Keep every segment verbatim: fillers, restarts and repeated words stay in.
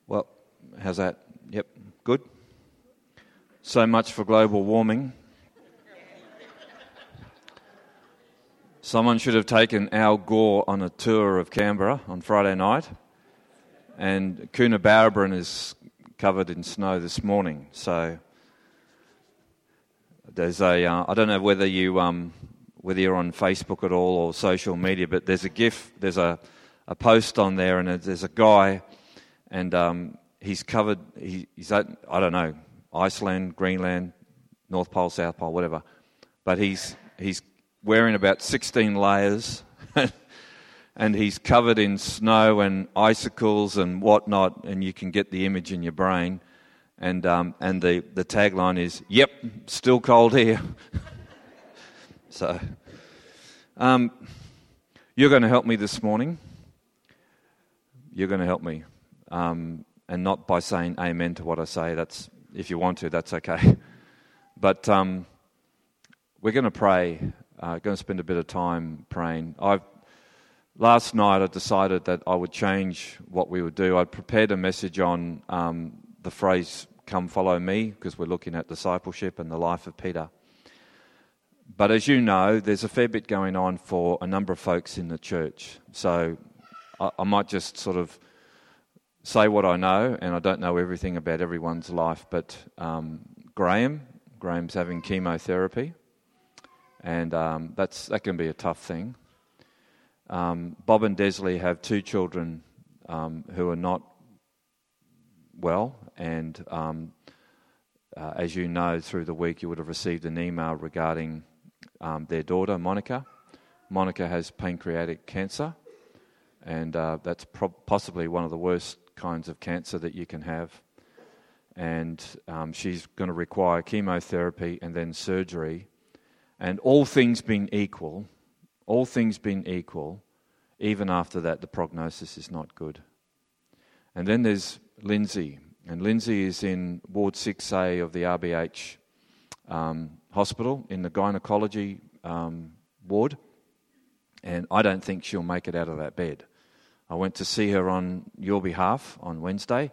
Well, how's that? Yep, good. So much for global warming. Someone should have taken Al Gore on a tour of Canberra on Friday night, and Coonabarabran is covered in snow this morning. So there's a uh, I don't know whether you um, whether you're on Facebook at all or social media, but there's a GIF, there's a, a post on there, and there's a guy, and um, he's covered. He, he's at, I don't know, Iceland, Greenland, North Pole, South Pole, whatever, but he's he's wearing about sixteen layers, and he's covered in snow and icicles and whatnot, and you can get the image in your brain. And um, and the, the tagline is, "Yep, still cold here." So, um, you're going to help me this morning. You're going to help me, um, and not by saying amen to what I say. That's if you want to, that's okay. But um, we're going to pray. Uh, going to spend a bit of time praying. I've last night I decided that I would change what we would do. I prepared a message on um, the phrase "Come follow me" because we're looking at discipleship and the life of Peter. But as you know, there's a fair bit going on for a number of folks in the church. So I, I might just sort of say what I know, and I don't know everything about everyone's life. But um, Graham, Graham's having chemotherapy. And um, that's that can be a tough thing. Um, Bob and Desley have two children um, who are not well, and um, uh, as you know, through the week you would have received an email regarding um, their daughter, Monica. Monica has pancreatic cancer, and uh, that's pro- possibly one of the worst kinds of cancer that you can have. And um, she's going to require chemotherapy and then surgery. And all things being equal, all things being equal, even after that, the prognosis is not good. And then there's Lindsay. And Lindsay is in Ward six A of the R B H um, hospital in the gynecology um, ward. And I don't think she'll make it out of that bed. I went to see her on your behalf on Wednesday.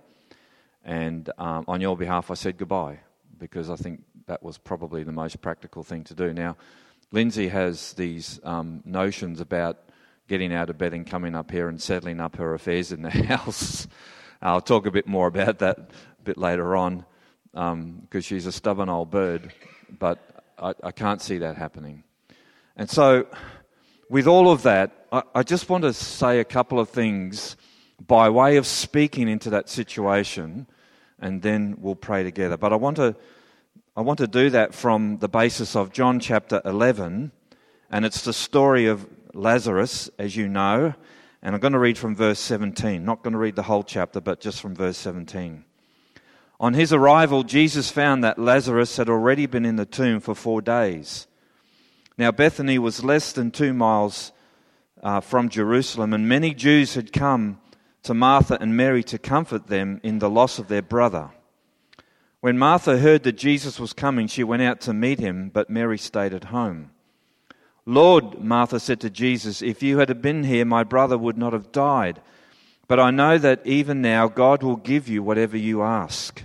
And um, on your behalf, I said goodbye because I think that was probably the most practical thing to do. Now, Lindsay has these um, notions about getting out of bed and coming up here and settling up her affairs in the house. I'll talk a bit more about that a bit later on because um, she's a stubborn old bird, but I, I can't see that happening. And so with all of that, I, I just want to say a couple of things by way of speaking into that situation, and then we'll pray together. But I want to I want to do that from the basis of John chapter eleven, and it's the story of Lazarus, as you know, and I'm going to read from verse seventeen. Not going to read the whole chapter, but just from verse seventeen. On his arrival, Jesus found that Lazarus had already been in the tomb for four days. Now Bethany was less than two miles uh, from Jerusalem, and many Jews had come to Martha and Mary to comfort them in the loss of their brother. When Martha heard that Jesus was coming, she went out to meet him, but Mary stayed at home. "Lord," Martha said to Jesus, "if you had been here, my brother would not have died. But I know that even now God will give you whatever you ask."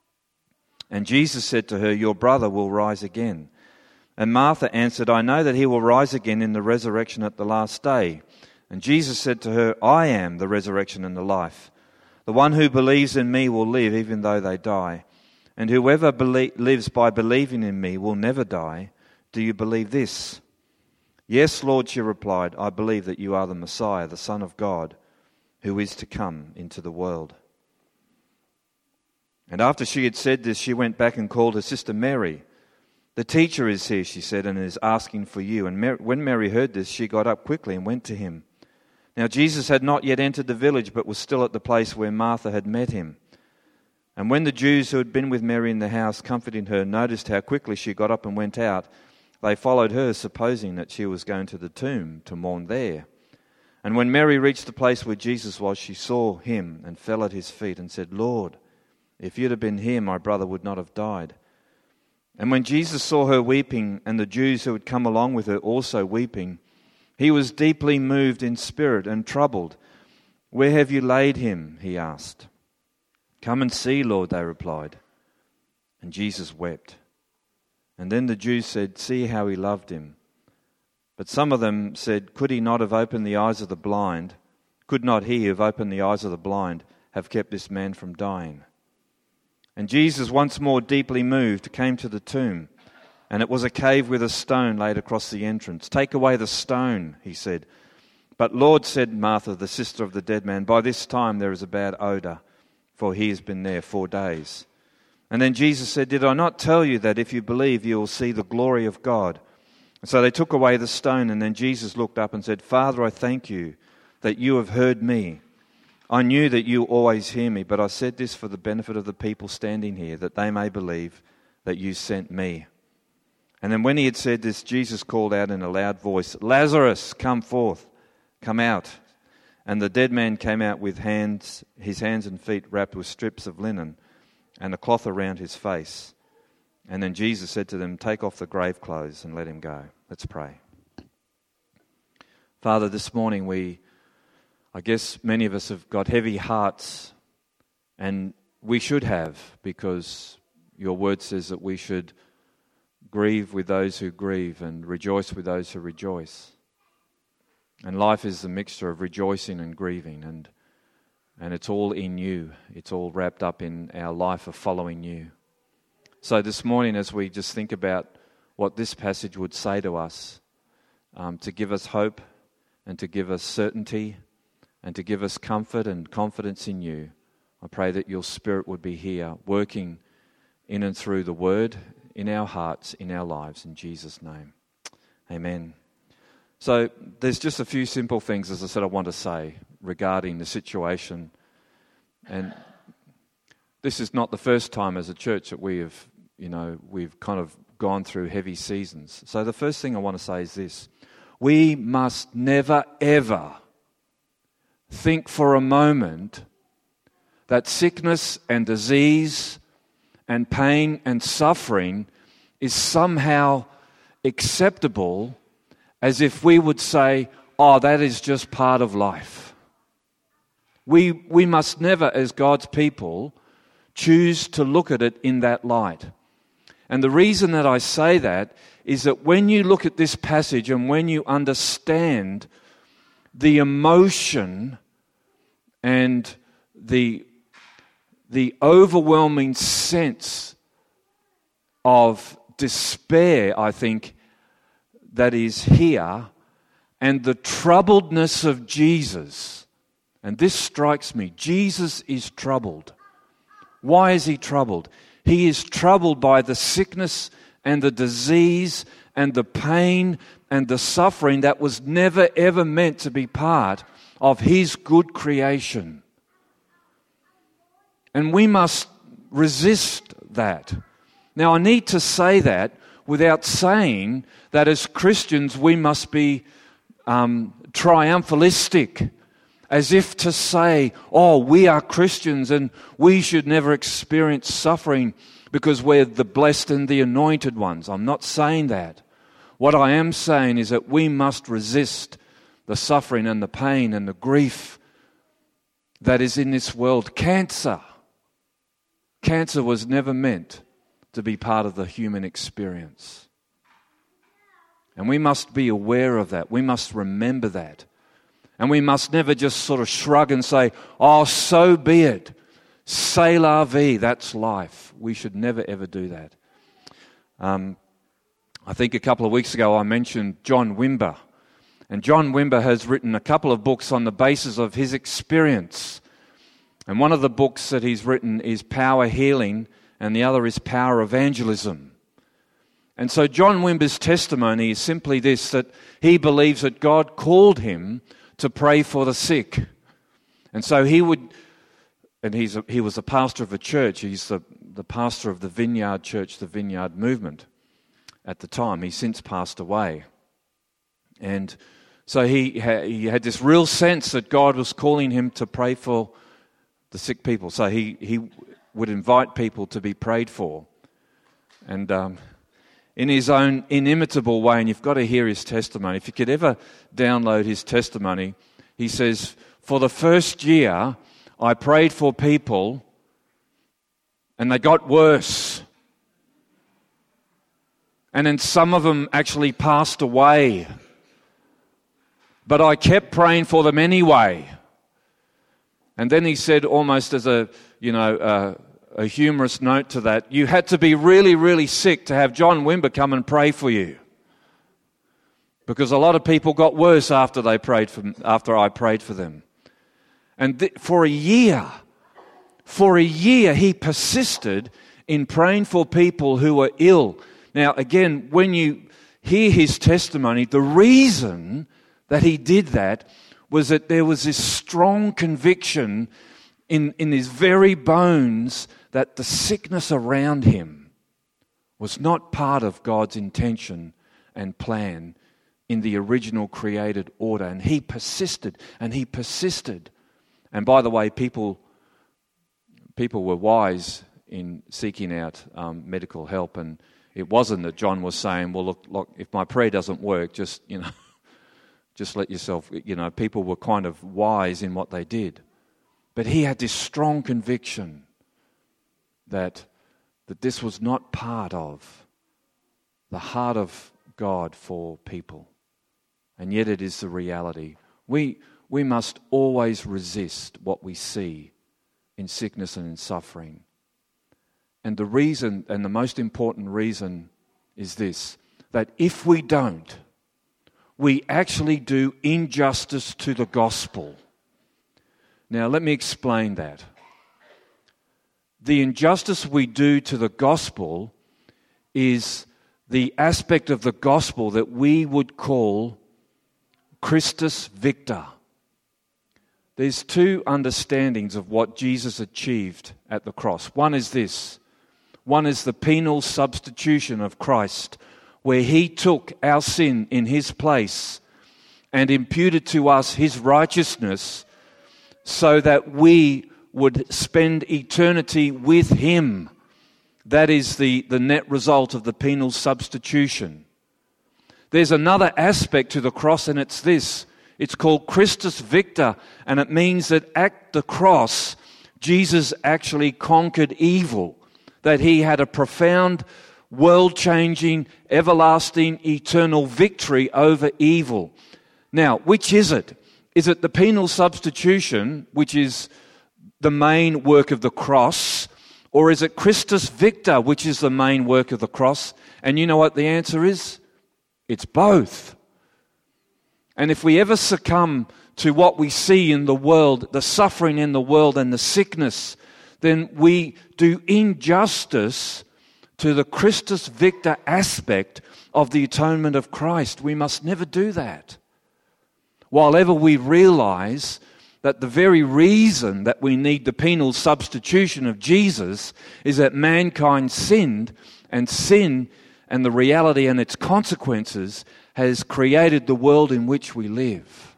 And Jesus said to her, "Your brother will rise again." And Martha answered, "I know that he will rise again in the resurrection at the last day." And Jesus said to her, "I am the resurrection and the life. The one who believes in me will live even though they die. And whoever belie- lives by believing in me will never die. Do you believe this?" "Yes, Lord," she replied, "I believe that you are the Messiah, the Son of God, who is to come into the world." And after she had said this, she went back and called her sister Mary. "The teacher is here," she said, "and is asking for you." And Mary, when Mary heard this, she got up quickly and went to him. Now Jesus had not yet entered the village, but was still at the place where Martha had met him. And when the Jews who had been with Mary in the house, comforting her, noticed how quickly she got up and went out, they followed her, supposing that she was going to the tomb to mourn there. And when Mary reached the place where Jesus was, she saw him and fell at his feet and said, "Lord, if you'd have been here, my brother would not have died." And when Jesus saw her weeping, and the Jews who had come along with her also weeping, he was deeply moved in spirit and troubled. "Where have you laid him?" he asked. "Come and see, Lord," they replied. And Jesus wept. And then the Jews said, "See how he loved him." But some of them said, "Could he not have opened the eyes of the blind? Could not he who have opened the eyes of the blind have kept this man from dying?" And Jesus, once more deeply moved, came to the tomb. And it was a cave with a stone laid across the entrance. "Take away the stone," he said. "But Lord," said Martha, the sister of the dead man, "by this time there is a bad odour, for he has been there four days." And then Jesus said, "Did I not tell you that if you believe, you will see the glory of God?" And so they took away the stone, and then Jesus looked up and said, "Father, I thank you that you have heard me. I knew that you always hear me, but I said this for the benefit of the people standing here, that they may believe that you sent me." And then when he had said this, Jesus called out in a loud voice, "Lazarus, come forth, come out." And the dead man came out with hands, his hands and feet wrapped with strips of linen, and a cloth around his face. And then Jesus said to them, "Take off the grave clothes and let him go." Let's pray. Father, this morning we, I guess many of us have got heavy hearts, and we should have, because your word says that we should grieve with those who grieve and rejoice with those who rejoice. And life is a mixture of rejoicing and grieving, and And it's all in you. It's all wrapped up in our life of following you. So this morning, as we just think about what this passage would say to us, um, to give us hope and to give us certainty and to give us comfort and confidence in you, I pray that your Spirit would be here working in and through the word in our hearts, in our lives, in Jesus' name. Amen. So there's just a few simple things, as I said, I want to say regarding the situation. And this is not the first time as a church that we have, you know, we've kind of gone through heavy seasons. So the first thing I want to say is this: we must never, ever think for a moment that sickness and disease and pain and suffering is somehow acceptable, as if we would say, "Oh, that is just part of life." We we must never, as God's people, choose to look at it in that light. And the reason that I say that is that when you look at this passage and when you understand the emotion and the, the overwhelming sense of despair, I think, that is here, and the troubledness of Jesus. And this strikes me. Jesus is troubled. Why is he troubled? He is troubled by the sickness and the disease and the pain and the suffering that was never ever meant to be part of his good creation. And we must resist that. Now, I need to say that without saying that as Christians we must be um, triumphalistic, as if to say, "Oh, we are Christians and we should never experience suffering because we're the blessed and the anointed ones." I'm not saying that. What I am saying is that we must resist the suffering and the pain and the grief that is in this world. Cancer. Cancer was never meant to be part of the human experience. And we must be aware of that. We must remember that. And we must never just sort of shrug and say, "Oh, so be it. C'est la vie, that's life." We should never ever do that. Um, I think a couple of weeks ago I mentioned John Wimber. And John Wimber has written a couple of books on the basis of his experience. And one of the books that he's written is Power Healing, and the other is Power Evangelism. And so John Wimber's testimony is simply this, that he believes that God called him to pray for the sick. And so he would, and he's a, he was a pastor of a church. He's the, the pastor of the Vineyard Church, the Vineyard Movement at the time. He's since passed away. And so he, ha, he had this real sense that God was calling him to pray for the sick people. So he, he would invite people to be prayed for. And um, in his own inimitable way, and you've got to hear his testimony. If you could ever download his testimony, he says, "For the first year, I prayed for people And they got worse. And then some of them actually passed away. But I kept praying for them anyway. And then he said, almost as a, you know, uh, a humorous note to that, you had to be really, really sick to have John Wimber come and pray for you. Because a lot of people got worse after they prayed for, after I prayed for them. And th- for a year, for a year he persisted in praying for people who were ill. Now, again, when you hear his testimony, the reason that he did that was that there was this strong conviction in, in his very bones that the sickness around him was not part of God's intention and plan in the original created order. And he persisted, and he persisted. And by the way, people, people were wise in seeking out um, medical help, and it wasn't that John was saying, well, look, look, if my prayer doesn't work, just, you know, just let yourself, you know, people were kind of wise in what they did. But he had this strong conviction that, that this was not part of the heart of God for people. And yet it is the reality. We, we must always resist what we see in sickness and in suffering. And the reason, and the most important reason, is this, that if we don't, we actually do injustice to the gospel. Now, let me explain that. The injustice we do to the gospel is the aspect of the gospel that we would call Christus Victor. There's two understandings of what Jesus achieved at the cross. One is this. One is the penal substitution of Christ, where he took our sin in his place and imputed to us his righteousness so that we would spend eternity with him. That is the, the net result of the penal substitution. There's another aspect to the cross, and it's this. It's called Christus Victor, and it means that at the cross, Jesus actually conquered evil. That he had a profound, world-changing, everlasting, eternal victory over evil. Now, which is it? Is it the penal substitution, which is the main work of the cross, or is it Christus Victor, which is the main work of the cross? And you know what the answer is? It's both. And if we ever succumb to what we see in the world, the suffering in the world and the sickness, then we do injustice to the Christus Victor aspect of the atonement of Christ. We must never do that. While ever we realize that the very reason that we need the penal substitution of Jesus is that mankind sinned, and sin and the reality and its consequences has created the world in which we live.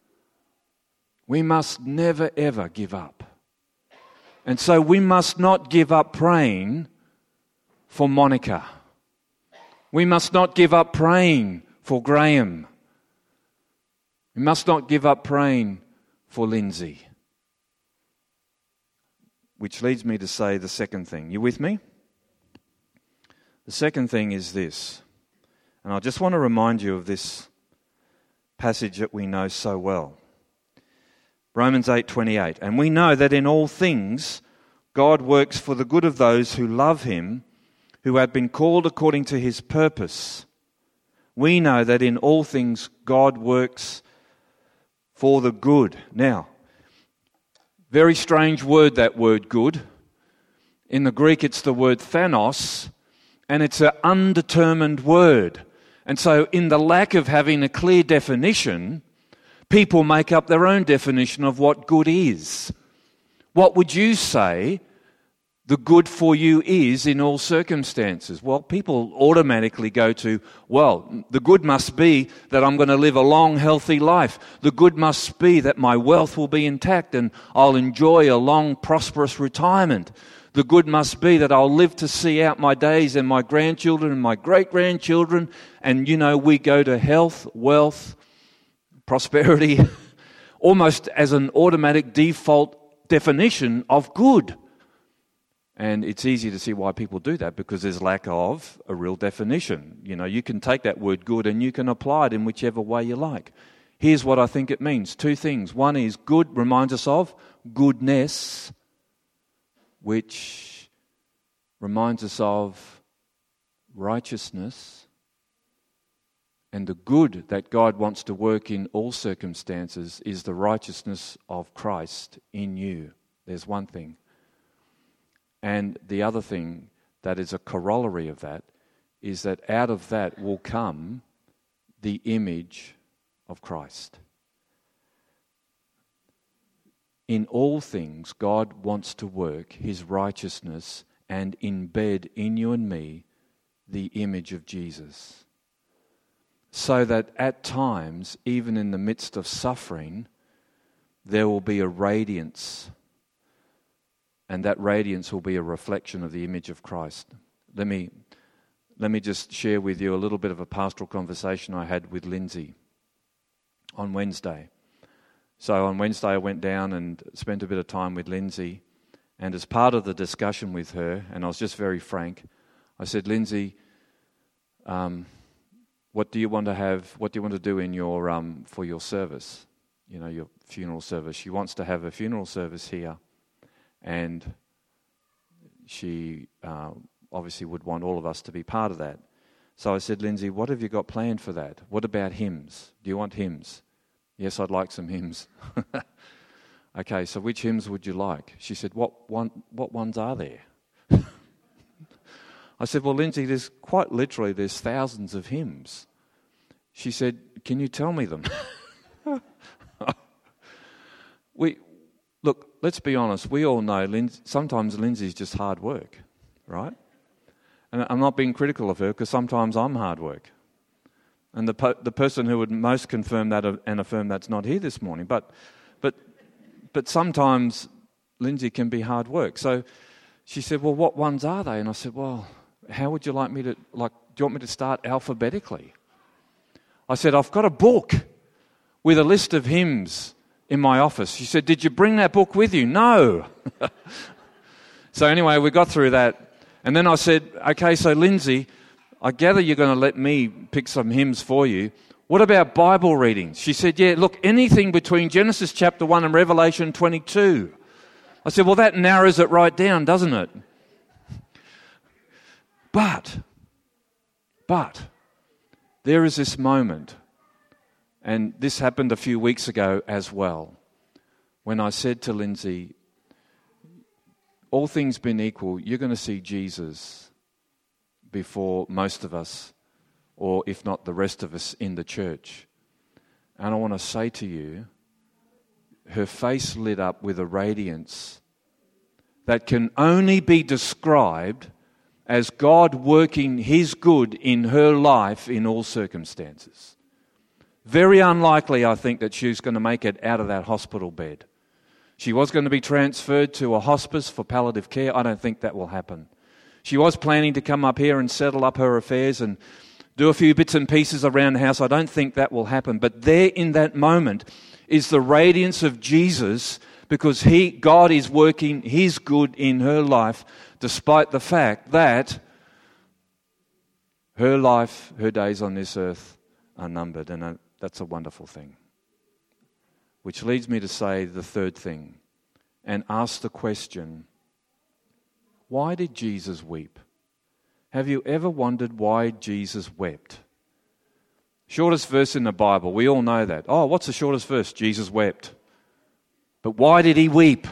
We must never ever give up. And so we must not give up praying for Monica. We must not give up praying for Graham. We must not give up praying for Lindsay. Which leads me to say the second thing. You with me? The second thing is this. And I just want to remind you of this passage that we know so well. Romans eight twenty-eight. And we know that in all things God works for the good of those who love him, who have been called according to his purpose. We know that in all things God works for the good. Now, very strange word, that word good. In the Greek it's the word thanos, and it's an undetermined word. And so in the lack of having a clear definition, people make up their own definition of what good is. What would you say the good for you is in all circumstances? Well, people automatically go to, well, the good must be that I'm going to live a long, healthy life. The good must be that my wealth will be intact and I'll enjoy a long, prosperous retirement. The good must be that I'll live to see out my days and my grandchildren and my great-grandchildren. And, you know, we go to health, wealth, prosperity, almost as an automatic default definition of good. And it's easy to see why people do that, because there's lack of a real definition. You know, you can take that word good and you can apply it in whichever way you like. Here's what I think it means. Two things. One is good reminds us of goodness, which reminds us of righteousness. And the good that God wants to work in all circumstances is the righteousness of Christ in you. There's one thing. And the other thing that is a corollary of that is that out of that will come the image of Christ. In all things, God wants to work His righteousness and embed in you and me the image of Jesus. So that at times, even in the midst of suffering, there will be a radiance. And that radiance will be a reflection of the image of Christ. Let me, let me just share with you a little bit of a pastoral conversation I had with Lindsay on Wednesday. So on Wednesday I went down and spent a bit of time with Lindsay. And as part of the discussion with her, and I was just very frank, I said, Lindsay, um, what do you want to have, what do you want to do in your um, for your service? You know, your funeral service. She wants to have a funeral service here. And she uh, obviously would want all of us to be part of that. So I said, Lindsay, what have you got planned for that? What about hymns? Do you want hymns? Yes, I'd like some hymns. Okay, so which hymns would you like? She said, what one? What ones are there? I said, well, Lindsay, there's quite literally, there's thousands of hymns. She said, can you tell me them? we... Look, let's be honest, we all know Lindsay, sometimes Lindsay's just hard work, right? And I'm not being critical of her, because sometimes I'm hard work. And the po- the person who would most confirm that and affirm that's not here this morning. But but but sometimes Lindsay can be hard work. So she said, well, what ones are they? And I said, well, how would you like me to, like, do you want me to start alphabetically? I said, I've got a book with a list of hymns in my office. She said, did you bring that book with you? No. So anyway, we got through that. And then I said, okay, so Lindsay, I gather you're going to let me pick some hymns for you. What about Bible readings? She said, yeah, look, anything between Genesis chapter one and Revelation twenty-two. I said, well, that narrows it right down, doesn't it? But, but, there is this moment. And this happened a few weeks ago as well, when I said to Lindsay, all things being equal, you're going to see Jesus before most of us, or if not the rest of us in the church. And I want to say to you, her face lit up with a radiance that can only be described as God working His good in her life in all circumstances. Very unlikely, I think, that she was going to make it out of that hospital bed. She was going to be transferred to a hospice for palliative care. I don't think that will happen. She was planning to come up here and settle up her affairs and do a few bits and pieces around the house. I don't think that will happen. But there in that moment is the radiance of Jesus, because he, God is working His good in her life, despite the fact that her life, her days on this earth are numbered. And a That's a wonderful thing. Which leads me to say the third thing and ask the question, why did Jesus weep? Have you ever wondered why Jesus wept? Shortest verse in the Bible, we all know that. Oh, what's the shortest verse? Jesus wept. But why did He weep?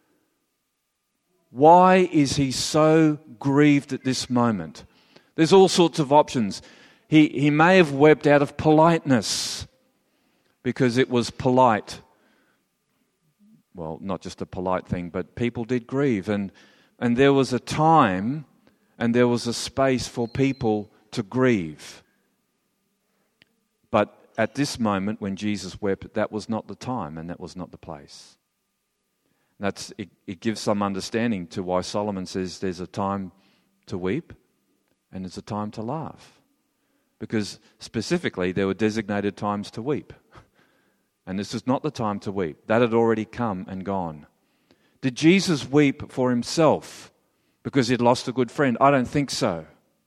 Why is He so grieved at this moment? There's all sorts of options. He, he may have wept out of politeness, because it was polite. Well, not just a polite thing, but people did grieve. And, and there was a time and there was a space for people to grieve. But at this moment when Jesus wept, that was not the time and that was not the place. That's it, it gives some understanding to why Solomon says there's a time to weep and there's a time to laugh. Because specifically there were designated times to weep. And this is not the time to weep. That had already come and gone. Did Jesus weep for Himself? because he'd lost a good friend? I don't think so.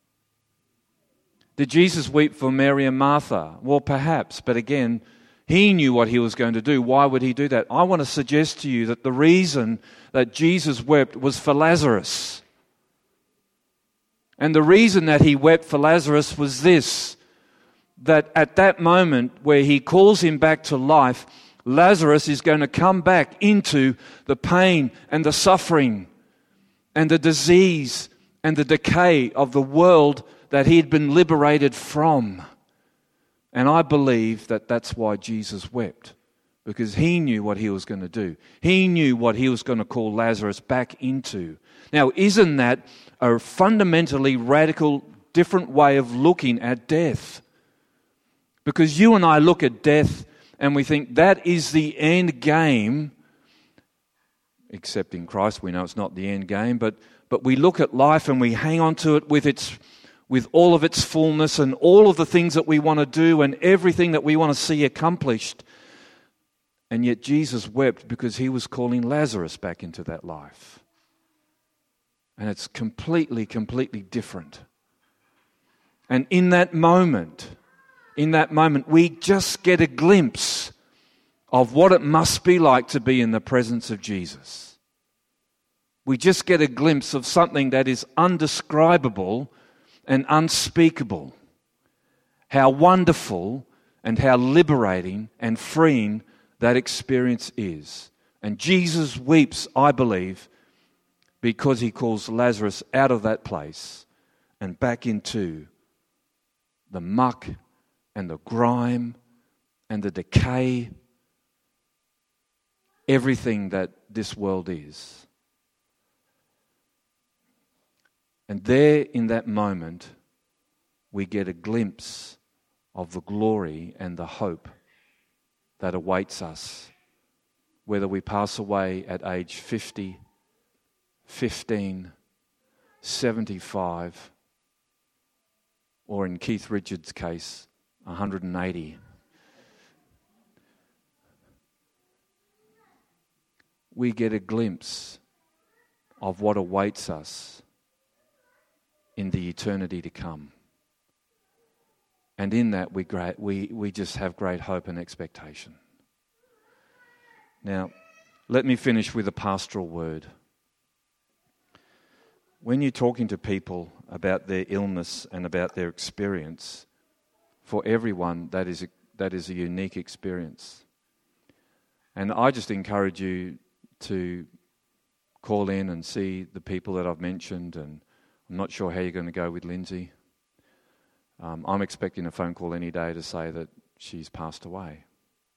Did Jesus weep for Mary and Martha? Well, perhaps, but again, he knew what he was going to do. Why would he do that? I want to suggest to you that the reason that Jesus wept was for Lazarus. And the reason that he wept for Lazarus was this, that at that moment where he calls him back to life, Lazarus is going to come back into the pain and the suffering and the disease and the decay of the world that he had been liberated from. And I believe that that's why Jesus wept, because he knew what he was going to do. He knew what he was going to call Lazarus back into. Now, isn't that a fundamentally radical, different way of looking at death? Because you and I look at death and we think that is the end game, except in Christ we know it's not the end game, but, but we look at life and we hang on to it with its with all of its fullness and all of the things that we want to do and everything that we want to see accomplished. And yet Jesus wept because he was calling Lazarus back into that life. And it's completely, completely different. And in that moment, in that moment, we just get a glimpse of what it must be like to be in the presence of Jesus. We just get a glimpse of something that is undescribable and unspeakable. How wonderful and how liberating and freeing that experience is. And Jesus weeps, I believe, because he calls Lazarus out of that place and back into the muck and the grime and the decay, everything that this world is. And there in that moment, we get a glimpse of the glory and the hope that awaits us, whether we pass away at age fifty, fifteen, seventy-five, or in Keith Richards' case, one hundred eighty. We get a glimpse of what awaits us in the eternity to come. And in that we great, we, we just have great hope and expectation. Now, let me finish with a pastoral word. When you're talking to people about their illness and about their experience, for everyone that is a, that is a unique experience. And I just encourage you to call in and see the people that I've mentioned, and I'm not sure how you're going to go with Lindsay. Um, I'm expecting a phone call any day to say that she's passed away.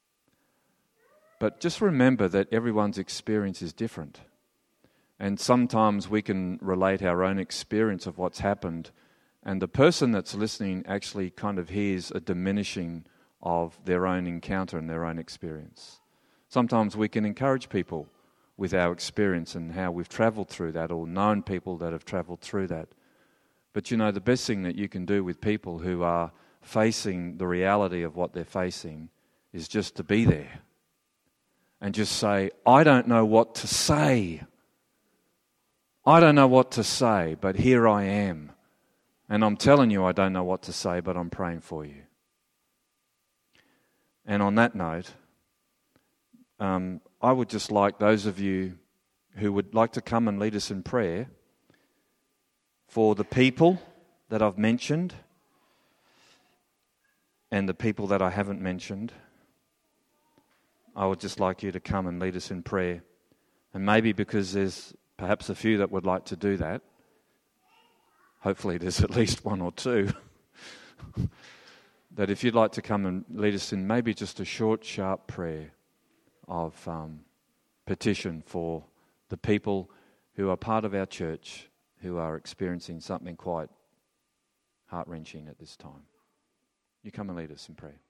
But just remember that everyone's experience is different. And sometimes we can relate our own experience of what's happened, and the person that's listening actually kind of hears a diminishing of their own encounter and their own experience. Sometimes we can encourage people with our experience and how we've travelled through that, or known people that have travelled through that. But you know, the best thing that you can do with people who are facing the reality of what they're facing is just to be there and just say, I don't know what to say. I don't know what to say, but here I am. And I'm telling you I don't know what to say, but I'm praying for you. And on that note, um, I would just like those of you who would like to come and lead us in prayer for the people that I've mentioned and the people that I haven't mentioned. I would just like you to come and lead us in prayer. And maybe because there's perhaps a few that would like to do that, hopefully there's at least one or two, that if you'd like to come and lead us in maybe just a short, sharp prayer of um, petition for the people who are part of our church who are experiencing something quite heart-wrenching at this time. You come and lead us in prayer.